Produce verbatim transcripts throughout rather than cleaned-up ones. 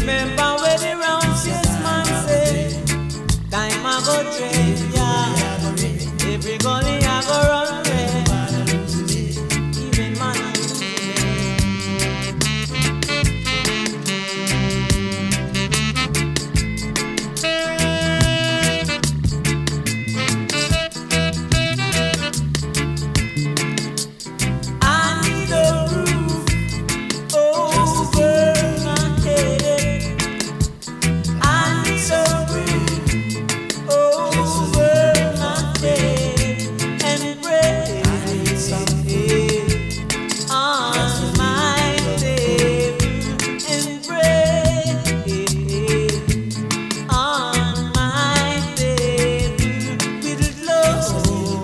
Remember where the round salesman say, time I go trade, yeah. Every gully I go run red, even man I lose I need a roof over my head. I need some roof over my head and bread on my table and bread on my table with love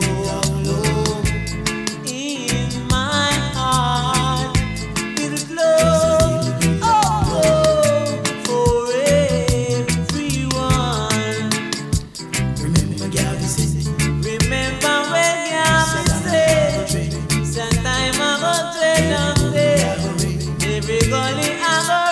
in my heart with love oh, for everyone. Remember Gabby said, Remember when Gabby said, sometime I go trade on there, every gully I go